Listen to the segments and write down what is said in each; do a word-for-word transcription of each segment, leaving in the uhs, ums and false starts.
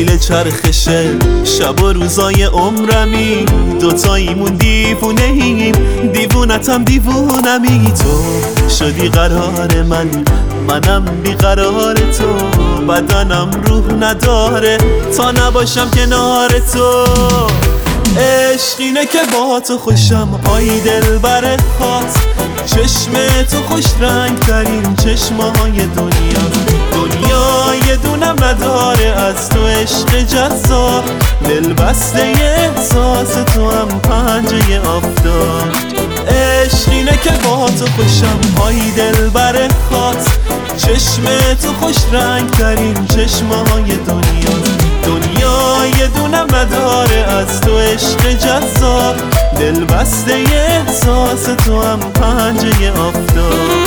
میل چرخشه شب و روزای عمرمی، دوتاییمون دیوونه ایم، دیوونتم دیوونمی. تو شدی قرار من، منم بیقرار تو، بدنم روح نداره تا نباشم کنار تو. عشق اینه که با تو خوشم، آی دلبر خاص، چشم تو خوش رنگ ترین چشمای دنیا. دنیا یه دونم نداره از تو عشق جذاب، دل بسته احساس تو هم پنجه آفتاب. عشق اینه که با تو خوشم، آی دلبر خاص، چشم تو خوش رنگ ترین چشمای دنیا. دنیا یه دونم نداره از تو عشق جذاب، دل بسته احساس تو هم پنجه آفتاب.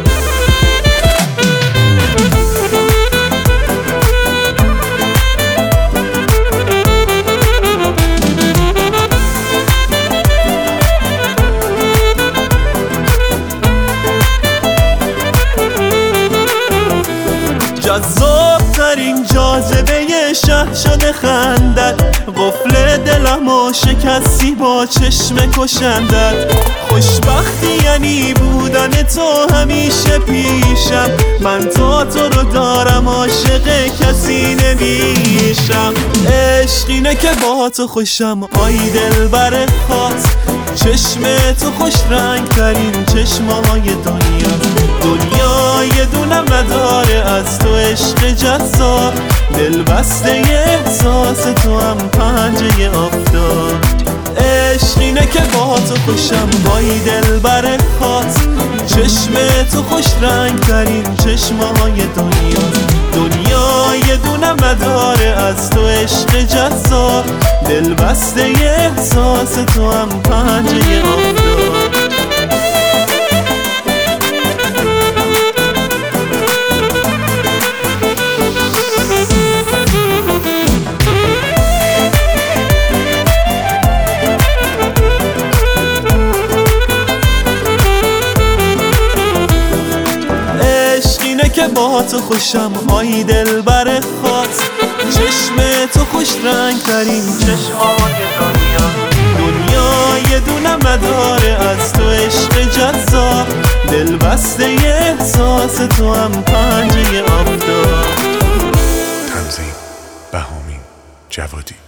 جذاب ترین جاذبه شهر شده خندت، قفل دلمو شکستی با چشم کشندت. خوشبختی یعنی بودن تو همیشه پیشم، من تا تو رو دارم عاشق کسی نمیشم. عشق اینه که با تو خوشم، آی دلبر خاص، چشم تو خوش رنگ ترین چشمای دنیا. دنیا یه دونم نداره از تو عشق جذاب، دل بسته احساس تو هم پنجه آفتاب. عشق اینه که با تو خوشم، بای دلبر خاص، چشم تو خوش رنگ ترین چشمای دنیا. دنیا یه دونم نداره از تو عشق جذاب، دل بسته احساس تو هم پنجه آفتاب. که با تو خوشم، آی دلبر خاص، چشم تو خوش رنگ ترین چشمای دنیا. دنیا یه دونم نداره از تو عشق جذاب، دل بسته احساس تو هم پنجه آفتاب. تنظیم بهامین جوادی.